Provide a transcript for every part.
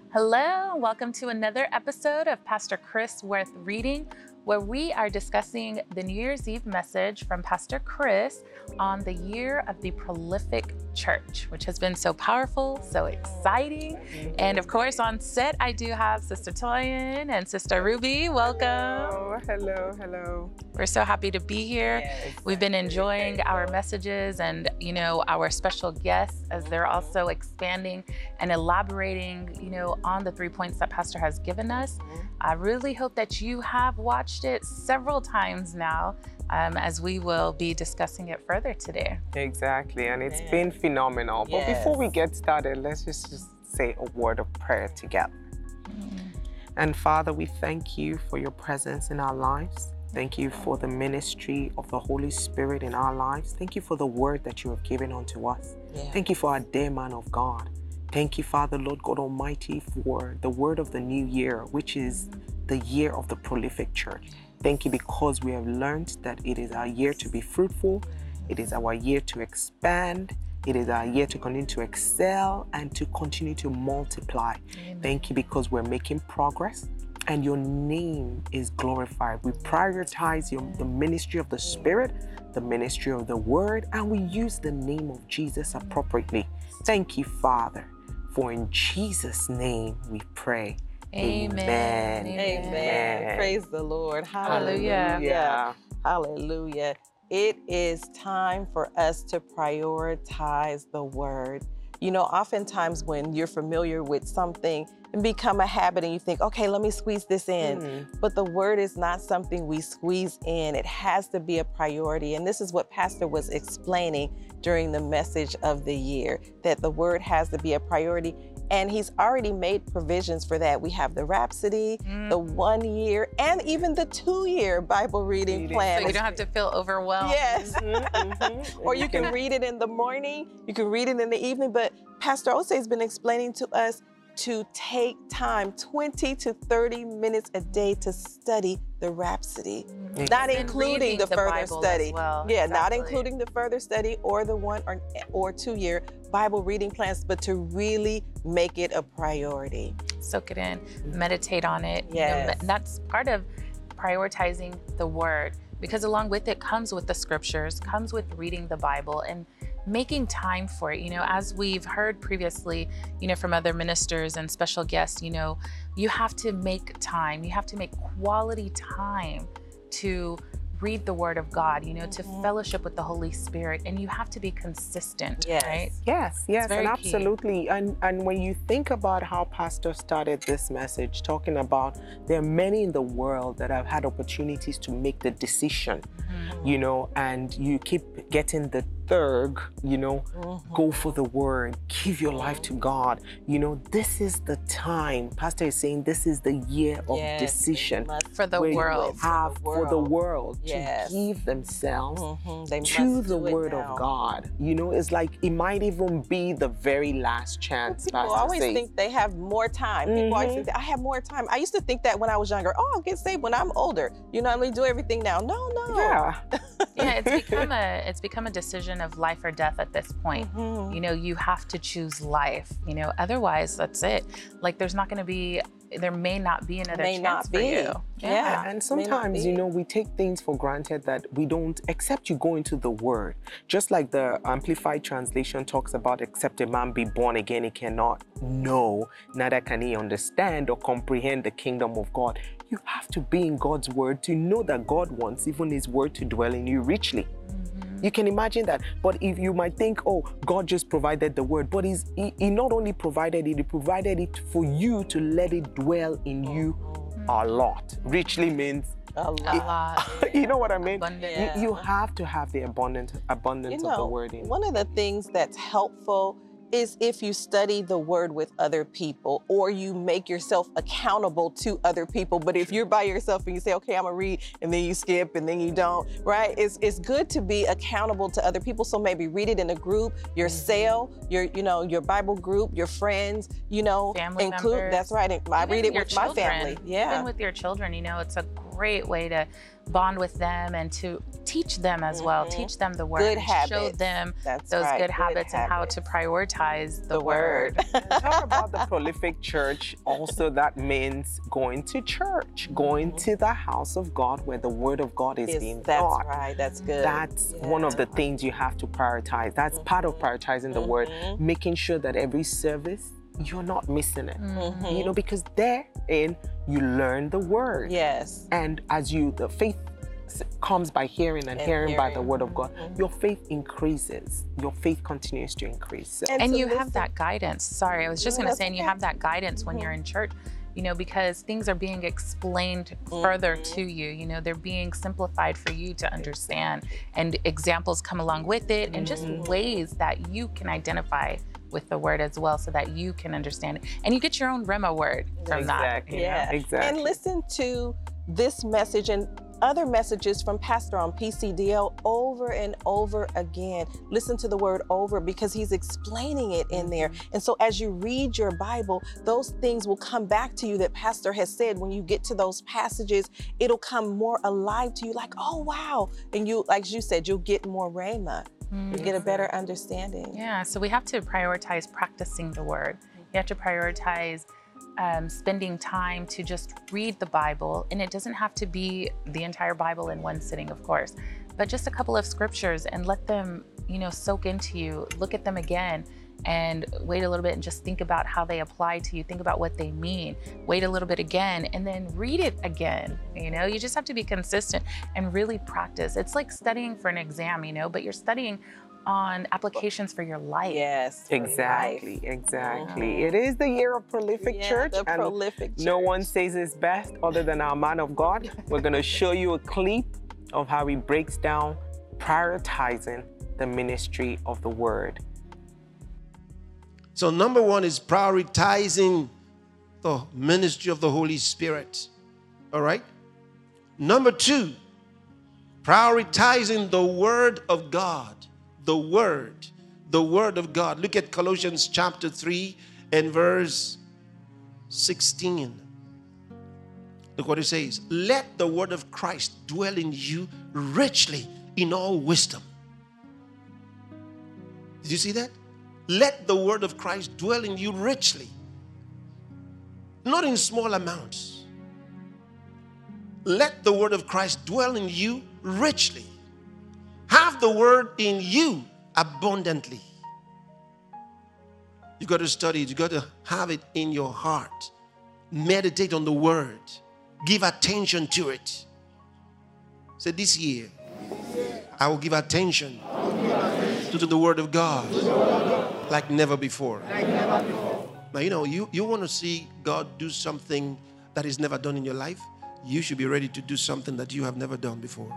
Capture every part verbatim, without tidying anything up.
Hello, and welcome to another episode of Pastor Chris Worth Reading, where we are discussing the New Year's Eve message from Pastor Chris on the year of the prolific church, which has been so powerful, so exciting. And of course, on set, I do have Sister Toyin and Sister Ruby. Welcome. Hello, hello, hello. We're so happy to be here. Yes, We've been enjoying our messages and, you know, our special guests as they're also expanding and elaborating, you know, on the three points that Pastor has given us. I really hope that you have watched it several times now, um, as we will be discussing it further today. Exactly, and it's Man. been phenomenal. But Yes. before we get started, let's just, just say a word of prayer together. And Father, we thank you for your presence in our lives. Thank you for the ministry of the Holy Spirit in our lives. Thank you for the word that you have given unto us. Yeah. Thank you for our dear man of God. Thank you, Father, Lord God Almighty, for the word of the new year, which is the year of the prolific church. Thank you because we have learned that it is our year to be fruitful. It is our year to expand. It is our year to continue to excel and to continue to multiply. Amen. Thank you because we're making progress and your name is glorified. We prioritize your, the ministry of the Spirit, the ministry of the Word, and we use the name of Jesus appropriately. Thank you, Father, for in Jesus' name we pray. Amen. Amen. Amen. Praise the Lord. Hallelujah. Hallelujah. Hallelujah. It is time for us to prioritize the word. You know, oftentimes when you're familiar with something and become a habit and you think, okay, let me squeeze this in. Mm. But the word is not something we squeeze in. It has to be a priority. And this is what Pastor was explaining during the message of the year, that the word has to be a priority. And he's already made provisions for that. We have the Rhapsody, Mm. the one year, and even the two year Bible reading Reading. plan. So you don't have to feel overwhelmed. Yes. Mhm, mhm. Or you can read it in the morning, you can read it in the evening. But Pastor Osei has been explaining to us to take time, twenty to thirty minutes a day to study the Rhapsody. Yes. Not And including reading the, the further Bible study. as well. Yeah, not Exactly. including the further study or the one or, or two year Bible reading plans, but to really make it a priority. Soak it in, meditate on it. You know, Yes. me- that's part of prioritizing the word, because along with it comes with the scriptures, comes with reading the Bible and making time for it. You know, as we've heard previously, you know, from other ministers and special guests, you know, you have to make time, you have to make quality time to read the word of God, you know, to Mhm. fellowship with the Holy Spirit, and you have to be consistent, Yes. right? Yes, yes, very and key. absolutely. And and when you think about how Pastor started this message, talking about there are many in the world that have had opportunities to make the decision, you know, and you keep getting the third, you know, Mhm. go for the word, give your life to God. You know, this is the time. Pastor is saying this is the year of Yes, decision must For the where world. you have for the world Yes. to give themselves Mhm. They to must the do it word now. of God. You know, it's like it might even be the very last chance. People Pastor always says. think they have more time. People always Mhm. think that I have more time. I used to think that when I was younger. Oh, I'll get saved when I'm older. You know, I'm gonna do everything now. No, no. Yeah. Yeah, it's become a it's become a decision of life or death at this point. Mhm. You know, you have to choose life. You know, otherwise that's it. Like there's not going to be, there may not be another May chance not for be. you. Yeah. And may not sometimes, you be. know, we take things for granted that we don't, except you go into the word. Just like the Amplified Translation talks about, except a man be born again, he cannot know, neither can he understand or comprehend the kingdom of God. You have to be in God's word to know that God wants even his word to dwell in you richly. You can imagine that. But if you might think, oh, God just provided the word, but he's, he, he not only provided it, he provided it for you to let it dwell in you a lot. Richly means, A A lot. lot. you know what I mean? Abundant. Yeah. You, you have to have the abundant abundance You of the know, word in. one of the things that's helpful is if you study the word with other people or you make yourself accountable to other people. But if you're by yourself and you say, okay, I'm gonna read, and then you skip and then you don't, right? It's it's good to be accountable to other people. So maybe read it in a group, your cell, your, you know, your Bible group, your friends, you know, Family include, members. that's right. I Even read it your with my children. family. Yeah. Even with your children, you know, it's a great way to bond with them and to teach them as well, Mhm. teach them the word, Good and habits. show them That's those right, good habits and how to habits. prioritize the, The word. Talk about the prolific church. Also, that means going to church, going to the house of God where the word of God is Is- being that's taught. right. That's good. That's one of the things you have to prioritize. That's part of prioritizing the word, Mhm. making sure that every service you're not missing it. Mhm. You know, because therein you learn the word. Yes. And as you, the faith s- comes by hearing and, And hearing, by the hearing. word of God, Mhm. your faith increases. Your faith continues to increase. So- And to you listen- have that guidance. Sorry, I was just No, going to that's say, and you okay. have that guidance when you're in church, you know, because things are being explained further Mhm. to you. You know, they're being simplified for you to understand, and examples come along with it, and just Mhm. ways that you can identify with the word as well, so that you can understand it, and you get your own Rhema word from that. Exactly. you know? Yeah. Exactly. And listen to this message and other messages from Pastor on P C D L over and over again. Listen to the word over because he's explaining it in there. And so as you read your Bible, those things will come back to you that Pastor has said. When you get to those passages, it'll come more alive to you, like, oh, wow. And you, like you said, you'll get more rhema. You get a better understanding. Yeah, so we have to prioritize practicing the word. You have to prioritize um, spending time to just read the Bible. And it doesn't have to be the entire Bible in one sitting, of course, but just a couple of scriptures and let them, you know, soak into you. Look at them again and wait a little bit and just think about how they apply to you. Think about what they mean. Wait a little bit again and then read it again. You know, you just have to be consistent and really practice. It's like studying for an exam, you know, but you're studying on applications for your life. Yes. for Exactly, life. exactly. Mhm. It is the year of prolific Yeah, church, the and prolific no one church. says it's best other than our man of God. We're going to show you a clip of how he breaks down prioritizing the ministry of the word. So number one is prioritizing the ministry of the Holy Spirit. All right? Number two, prioritizing the word of God. The word. The word of God. Look at Colossians chapter three and verse sixteen. Look what it says. Let the word of Christ dwell in you richly in all wisdom. Did you see that? Let the word of Christ dwell in you richly. Not in small amounts. Let the word of Christ dwell in you richly. Have the word in you abundantly. You got to study it. You got to have it in your heart. Meditate on the word. Give attention to it. Say, this year, I will give attention to the word of God like never before. Now, you know, you, you want to see God do something that is never done in your life, you should be ready to do something that you have never done before.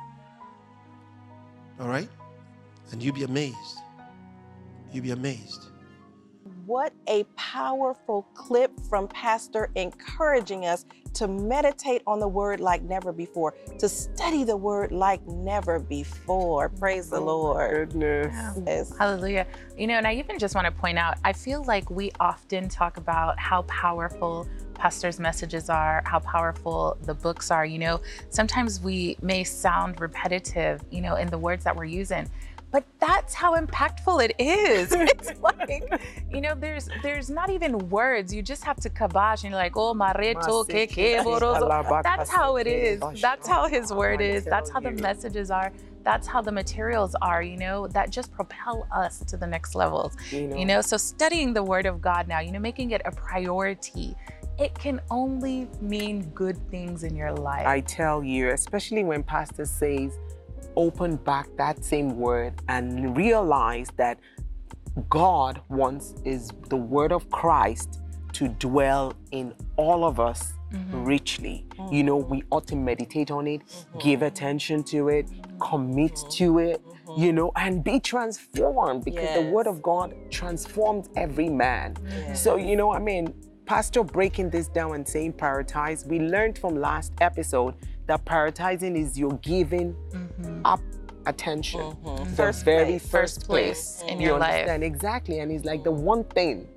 All right? And you'll be amazed. You'll be amazed. What a powerful clip from Pastor encouraging us to meditate on the word like never before, to study the word like never before. Praise the Lord. Goodness. Yes. Hallelujah. You know, and I even just want to point out, I feel like we often talk about how powerful pastors' messages are, how powerful the books are. You know, sometimes we may sound repetitive, you know, in the words that we're using, but that's how impactful it is. It's like, you know, there's there's not even words. You just have to kabash and you're like, oh, mareto, ke ke borozo. That's how it is. That's how his word is. That's how the messages are. That's how the materials are, you know, that just propel us to the next levels. You know, You know, so studying the word of God now, you know, making it a priority, it can only mean good things in your life. I tell you, especially when Pastor says, open back that same word and realize that God wants is the word of Christ to dwell in all of us Mhm. richly. You know, we ought to meditate on it, give attention to it, commit to it, you know, and be transformed because the word Yes. of God transforms every man. Yes. So, you know, I mean, Pastor breaking this down and saying prioritize, we learned from last episode that prioritizing is your giving Mhm. up attention. Mhm. The First very place. first First place place in you your life. understand? Exactly. And it's like the one thing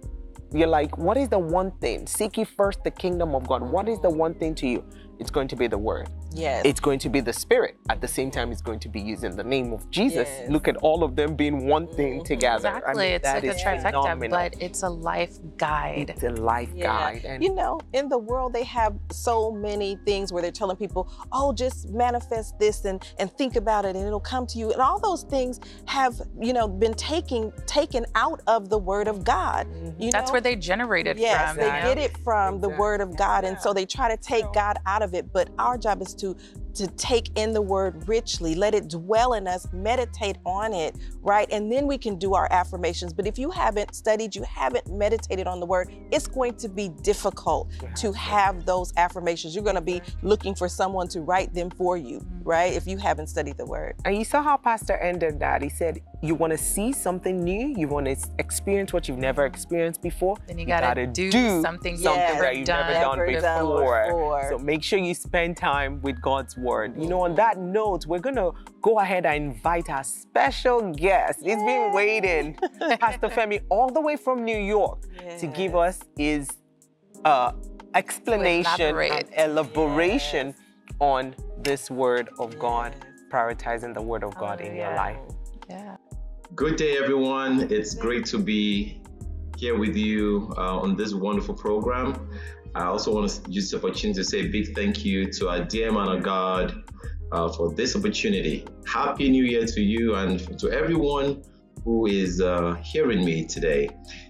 you're like, what is the one thing? Seek ye first the kingdom of God. What is the one thing to you? It's going to be the word. Yes. It's going to be the spirit. At the same time, it's going to be using the name of Jesus. Yes. Look at all of them being one thing together. Exactly. I mean, it's that like a is trifecta, phenomenal. but it's a life guide. It's a life Yeah. guide. And You know, in the world, they have so many things where they're telling people, oh, just manifest this and, and think about it and it'll come to you. And all those things have, you know, been taken taken out of the word of God. You That's know? where they generated Yes, from. they you know? get it from the Exactly. word of God. And so they try to take God out of it. But our job is to to take in the word richly, let it dwell in us, meditate on it, right? And then we can do our affirmations. But if you haven't studied, you haven't meditated on the word, it's going to be difficult to have those affirmations. You're going to be looking for someone to write them for you, right? If you haven't studied the word. And you saw how Pastor ended that. He said, you want to see something new, you want to experience what you've never experienced before, Then you gotta do something you've something never that you've done never done Never done before. before. So make sure you spend time with God's word. You know, on that note, we're going to go ahead and invite our special guest. He's been waiting, Pastor Femi, all the way from New York to give us his uh, explanation elaborate. and elaboration on this word of God, prioritizing the word of God in your life. Yeah. Good day, everyone. It's great to be here with you uh, on this wonderful program. I also want to use this opportunity to say a big thank you to our dear man of God uh, for this opportunity. Happy New Year to you and to everyone who is uh, hearing me today.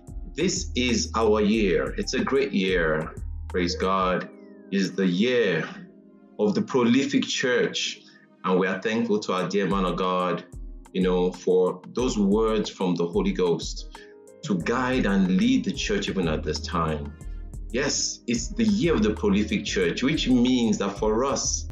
This is our year. It's a great year. Praise God. It's the year of the prolific church. And we are thankful to our dear man of God, you know, for those words from the Holy Ghost to guide and lead the church even at this time. Yes, it's the year of the prolific church, which means that for us,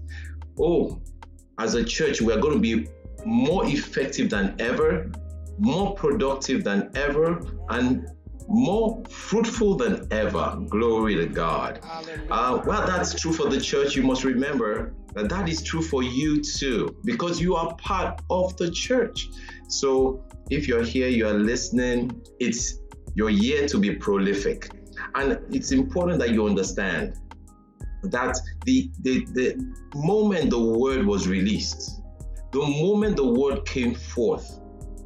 oh, as a church, we are going to be more effective than ever, more productive than ever, and more fruitful than ever. Glory to God. Uh, well, that's true for the church. You must remember that that is true for you too, because you are part of the church. So if you're here, you are listening, it's your year to be prolific. And it's important that you understand that the, the, the moment the word was released, the moment the word came forth,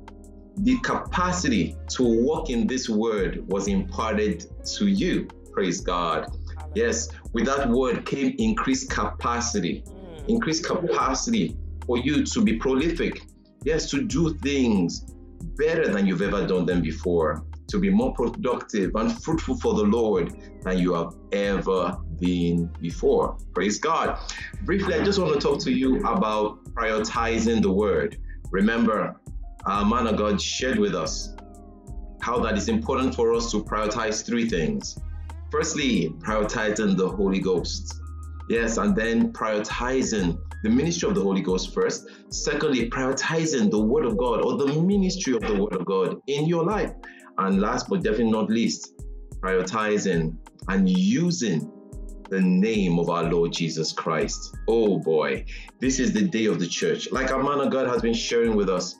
the capacity to walk in this word was imparted to you. Praise God. Yes, with that word came increased capacity, increased capacity for you to be prolific. Yes, to do things better than you've ever done them before, to be more productive and fruitful for the Lord than you have ever been before. Praise God. Briefly, I just want to talk to you about prioritizing the word. Remember, our man of God shared with us how that is important for us to prioritize three things. Firstly, prioritizing the Holy Ghost. Yes, and then prioritizing the ministry of the Holy Ghost first. Secondly, prioritizing the Word of God or the ministry of the Word of God in your life. And last but definitely not least, prioritizing and using the name of our Lord Jesus Christ. Oh boy, this is the day of the church. Like our man of God has been sharing with us,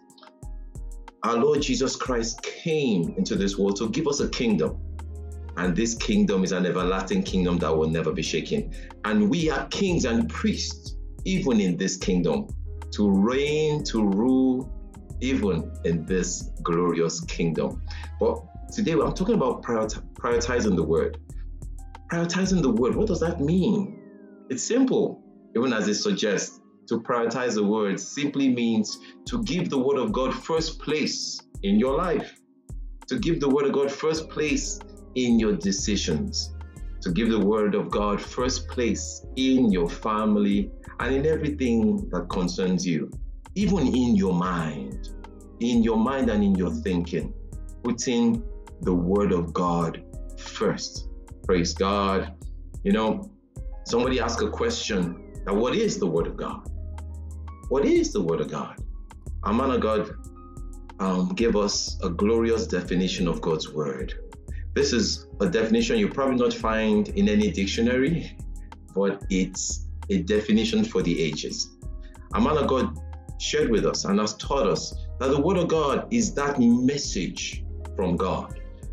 our Lord Jesus Christ came into this world to give us a kingdom. And this kingdom is an everlasting kingdom that will never be shaken. And we are kings and priests, even in this kingdom, to reign, to rule, even in this glorious kingdom. But today I'm talking about priori- prioritizing the word. Prioritizing the word, what does that mean? It's simple, even as it suggests. To prioritize the word simply means to give the word of God first place in your life, to give the word of God first place in your decisions, to give the word of God first place in your family and in everything that concerns you, even in your mind, in your mind and in your thinking, putting the word of God first. Praise God. You know, somebody asked a question, now what is the word of God? What is the word of God? Our man of God um, gave us a glorious definition of God's word. This is a definition you probably not find in any dictionary, but it's a definition for the ages. Our man of God shared with us and has taught us that the word of God is that message from God,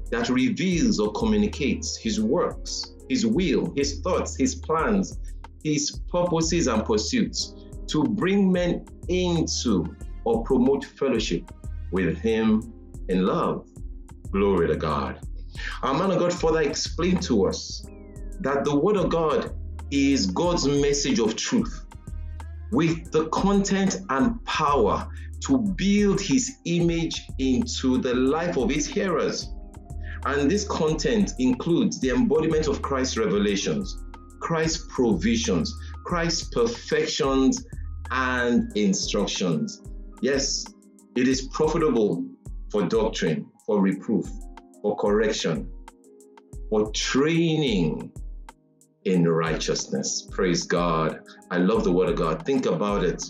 that reveals or communicates his works, his will, his thoughts, his plans, his purposes and pursuits to bring men into or promote fellowship with him in love. Glory to God. Our man of God further explained to us that the word of God is God's message of truth with the content and power to build his image into the life of his hearers. And this content includes the embodiment of Christ's revelations, Christ's provisions, Christ's perfections and instructions. Yes, it is profitable for doctrine, for reproof, for correction, for training in righteousness. Praise God. I love the word of God. Think about it.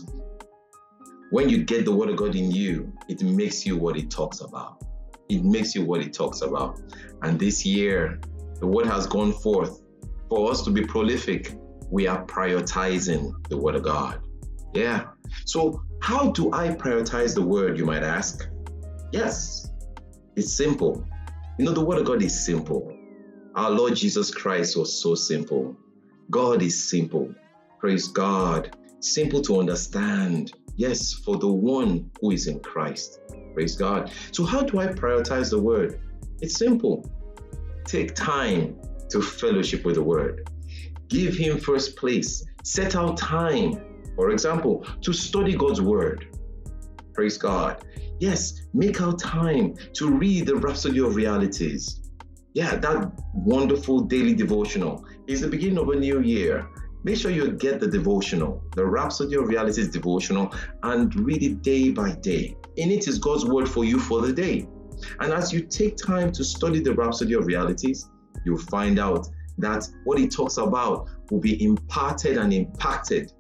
When you get the word of God in you, it makes you what it talks about. It makes you what it talks about. And this year, the word has gone forth. For us to be prolific, we are prioritizing the word of God. Yeah. So how do I prioritize the word, you might ask? Yes, it's simple. You know, the word of God is simple. Our Lord Jesus Christ was so simple. God is simple. Praise God. Simple to understand. Yes, for the one who is in Christ. Praise God. So how do I prioritize the word? It's simple. Take time to fellowship with the word. Give him first place. Set out time, for example, to study God's word. Praise God. Yes, make out time to read the Rhapsody of Realities. Yeah, that wonderful daily devotional is the beginning of a new year. Make sure you get the devotional, the Rhapsody of Realities devotional, and read it day by day. In it is God's word for you for the day. And as you take time to study the Rhapsody of Realities, you'll find out that what it talks about will be imparted and impacted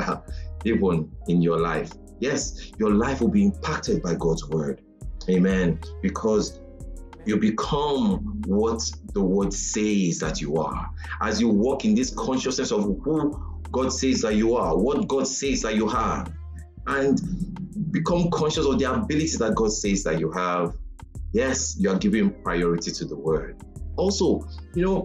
even in your life. Yes, your life will be impacted by God's word. Amen. Because you become what the word says that you are. As you walk in this consciousness of who God says that you are, what God says that you have, and become conscious of the abilities that God says that you have, yes, you are giving priority to the word. Also, you know,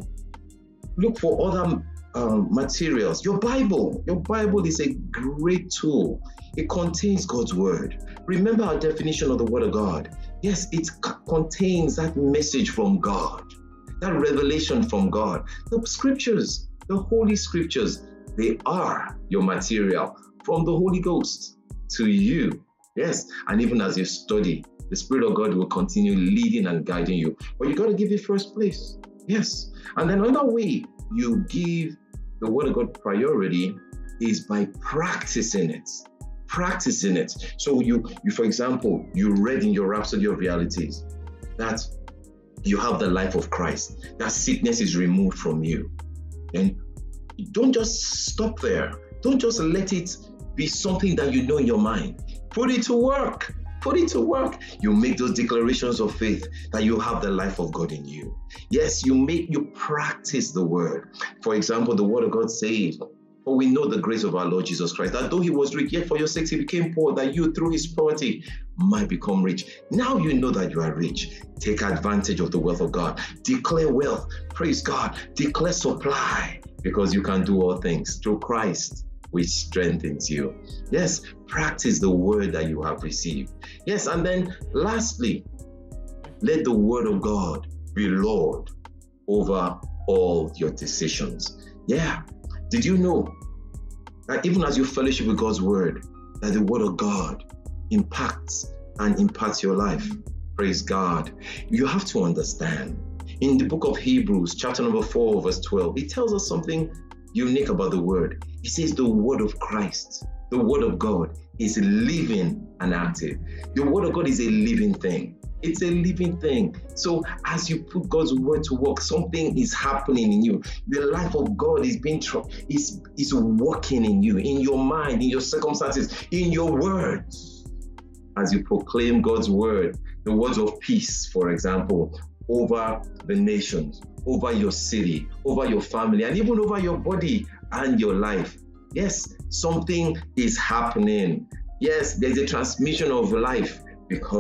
look for other um, materials. Your Bible, your Bible is a great tool. It contains God's word. Remember our definition of the word of God. Yes, it c- contains that message from God, that revelation from God. The scriptures, the holy scriptures, they are your material from the Holy Ghost to you. Yes, and even as you study, the Spirit of God will continue leading and guiding you. But you got to give it first place. Yes. And then another way you give the word of God priority is by practicing it. Practicing it. So you, you, for example, you read in your Rhapsody of Realities that you have the life of Christ, that sickness is removed from you. And don't just stop there. Don't just let it be something that you know in your mind. Put it to work. Put it to work. You make those declarations of faith that you have the life of God in you. Yes, you make, you practice the word. For example, the word of God says, for we know the grace of our Lord Jesus Christ, that though he was rich, yet for your sakes he became poor, that you through his poverty might become rich. Now you know that you are rich. Take advantage of the wealth of God. Declare wealth. Praise God. Declare supply, because you can do all things through Christ, which strengthens you. Yes, practice the word that you have received. Yes, and then lastly, let the word of God be Lord over all your decisions. Yeah. Did you know that even as you fellowship with God's word, that the word of God impacts and imparts your life? Praise God. You have to understand, in the book of Hebrews, chapter number four, verse twelve, it tells us something unique about the word. It says the word of Christ, the word of God, is living and active. The word of God is a living thing. It's a living thing. So as you put God's word to work, something is happening in you. The life of God is being is is working in you, in your mind, in your circumstances, in your words. As you proclaim God's word, the words of peace, for example, over the nations, over your city, over your family, and even over your body and your life. Yes, something is happening. Yes, there's a transmission of life, because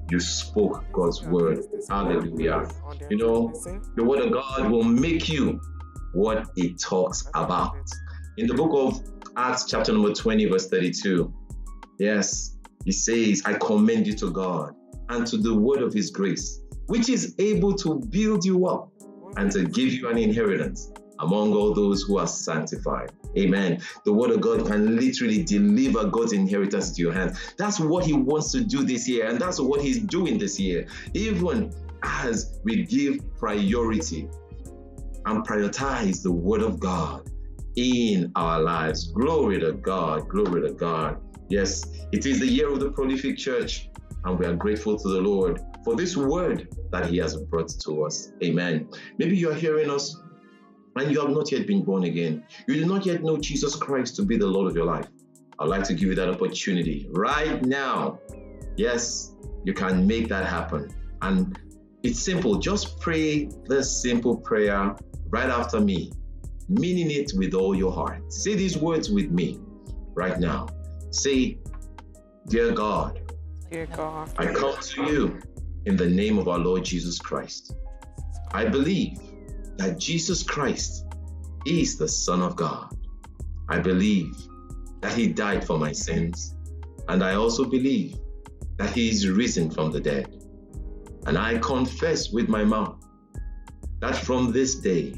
you spoke God's word. Hallelujah. You know, the word of God will make you what it talks about. In the book of Acts, chapter number twenty, verse thirty-two, yes, he says, I commend you to God and to the word of his grace, which is able to build you up and to give you an inheritance among all those who are sanctified. Amen. The word of God can literally deliver God's inheritance to your hands. That's what he wants to do this year, and that's what he's doing this year. Even as we give priority and prioritize the word of God in our lives. Glory to God. Glory to God. Yes, it is the year of the prolific church, and we are grateful to the Lord for this word that he has brought to us. Amen. Maybe you are hearing us and you have not yet been born again. You do not yet know Jesus Christ to be the Lord of your life. I'd like to give you that opportunity right now. Yes, you can make that happen. And it's simple. Just pray this simple prayer right after me, meaning it with all your heart. Say these words with me right now. Say, dear God, Dear God, I come to you in the name of our Lord Jesus Christ. I believe that Jesus Christ is the Son of God. I believe that he died for my sins, and I also believe that he is risen from the dead. And I confess with my mouth that from this day,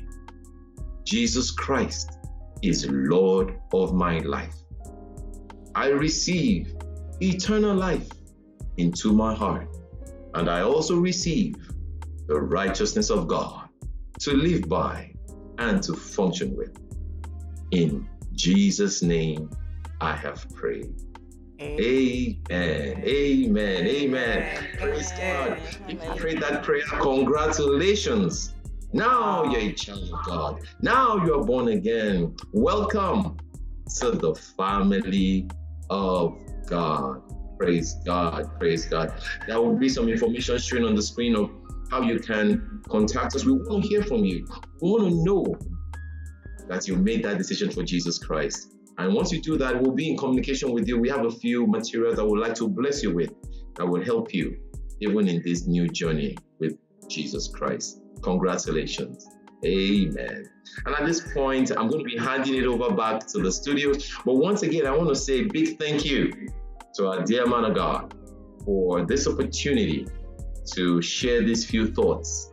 Jesus Christ is Lord of my life. I receive eternal life into my heart, and I also receive the righteousness of God to live by and to function with. In Jesus' name, I have prayed. Amen. Amen. Amen. Praise God. If you prayed that prayer, congratulations. Now you're a child of God. Now you're born again. Welcome to the family of God. Praise God. Praise God. There will be some information showing on the screen of how you can contact us. We want to hear from you. We want to know that you made that decision for Jesus Christ. And once you do that, we'll be in communication with you. We have a few materials that we'd like to bless you with that will help you even in this new journey with Jesus Christ. Congratulations. Amen. And at this point, I'm going to be handing it over back to the studio. But once again, I want to say a big thank you to our dear man of God for this opportunity to share these few thoughts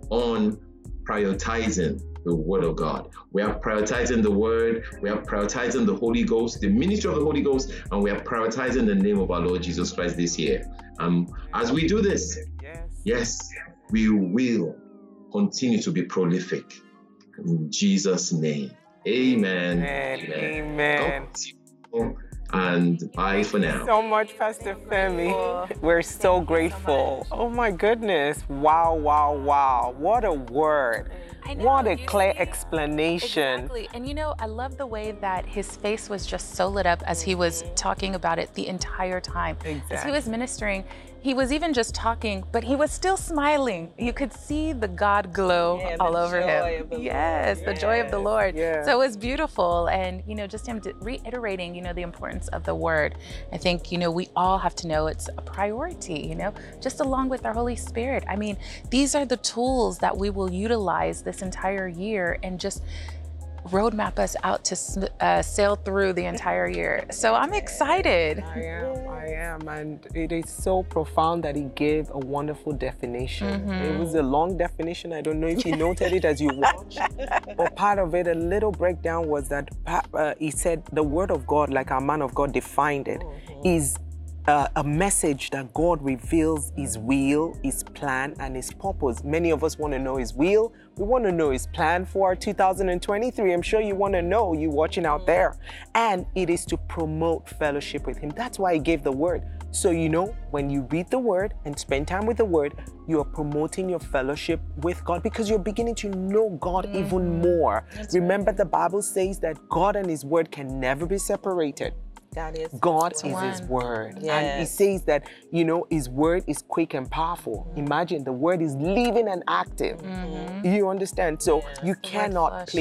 on prioritizing the word of God. We are prioritizing the word, we are prioritizing the Holy Ghost, the ministry of the Holy Ghost, and we are prioritizing the name of our Lord Jesus Christ this year. Um, as we do this, yes, we will continue to be prolific. In Jesus' name. Amen. Amen. Amen. Amen. And bye for now. So much, Pastor Femi. We're so grateful. Oh my goodness. Wow, wow, wow. What a word. I know, What a you clear see? explanation. Exactly. And you know, I love the way that his face was just so lit up as he was talking about it the entire time. As he Exactly. was ministering, he was even just talking, but he was still smiling. You could see the God glow Yeah, the all over joy him. of the Yes, Lord. the joy of the Yes, Lord. yes. So it was beautiful. And, you know, just him de- reiterating, you know, the importance of the word. I think, you know, we all have to know it's a priority, you know, just along with our Holy Spirit. I mean, these are the tools that we will utilize this entire year and just roadmap us out to uh, sail through the entire year. So I'm excited. I am, I am, and it is so profound that he gave a wonderful definition. Mm-hmm. It was a long definition. I don't know if you noted it as you watched, but part of it, a little breakdown was that uh, he said the word of God, like our man of God defined it, mm-hmm. is Uh, a message that God reveals his will, his plan, and his purpose. Many of us want to know his will. We want to know his plan for two thousand twenty-three. I'm sure you want to know, you watching out there. And it is to promote fellowship with him. That's why he gave the word. So, you know, when you read the word and spend time with the word, you are promoting your fellowship with God because you're beginning to know God mm-hmm. even more. That's Remember, right. The Bible says that God and his word can never be separated. God is, God is one. his word. Yes. And he says that, you know, his word is quick and powerful. Mm-hmm. Imagine the word is living and active. Mm-hmm. You understand? So yes. you cannot play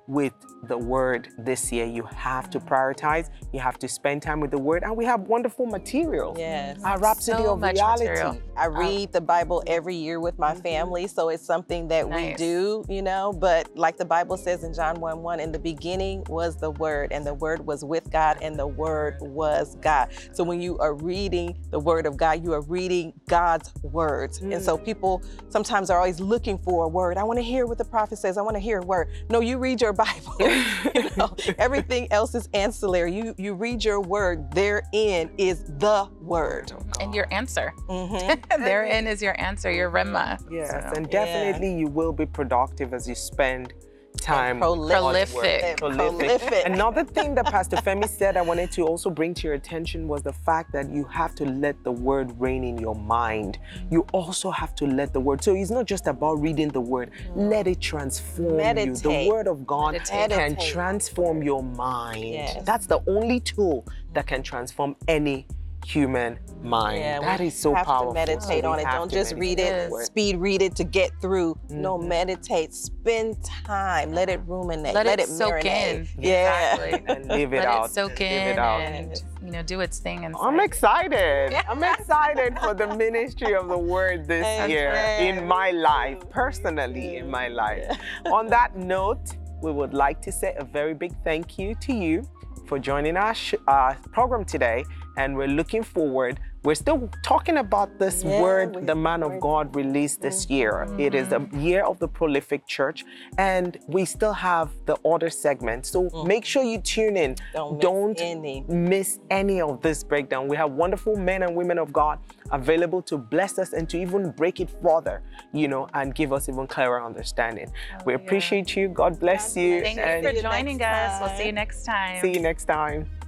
with the word this year. You have to prioritize. You have to spend time with the word. And we have wonderful materials. Yes. Our Rhapsody So of much Reality. material. I read the Bible every year with my family, so it's something that we Nice. do, you know. But like the Bible says in John one one, in the beginning was the Word, and the Word was with God, and the Word was God. So when you are reading the Word of God, you are reading God's words. And so people sometimes are always looking for a word. I want to hear what the prophet says. I want to hear a word. No, you read your Bible. You know, everything else is ancillary. You you read your word. Therein is the word. And your answer. Mm-hmm. Therein is your answer, your rema. Yes, So, and definitely you will be productive as you spend time. prolific. Prolific. Prolific. Another thing that Pastor Femi said I wanted to also bring to your attention was the fact that you have to let the word reign in your mind. You also have to let the word, so it's not just about reading the word, let it transform you. The Meditate. word of God Meditate. can Meditate. transform your mind. Yes. That's the only tool that can transform any human mind. Yeah, that we is so have powerful. to meditate So we on it. have Don't to just meditate read on it, the word. speed read it to get through. No, Mhm. meditate. Spend time. Let it ruminate. Let, Let, it, it soak marinate. in. Yeah. Exactly. And live it Let out. it soak Live in it out. and, you know, do its thing inside. I'm excited. I'm excited for the ministry of the word this Amen. year in my life, personally in my life. On that note, we would like to say a very big thank you to you for joining our sh- uh, program today. And we're looking forward. We're still talking about this Yeah, word we- the man of God released this year. It is the year of the prolific church, and we still have the other segment. So make sure you tune in. Don't miss Don't any. miss any of this breakdown. We have wonderful men and women of God available to bless us and to even break it further, you know, and give us even clearer understanding. We appreciate you. God bless you. Thank and you for See you joining next us. We'll see you time. next time. see you next time.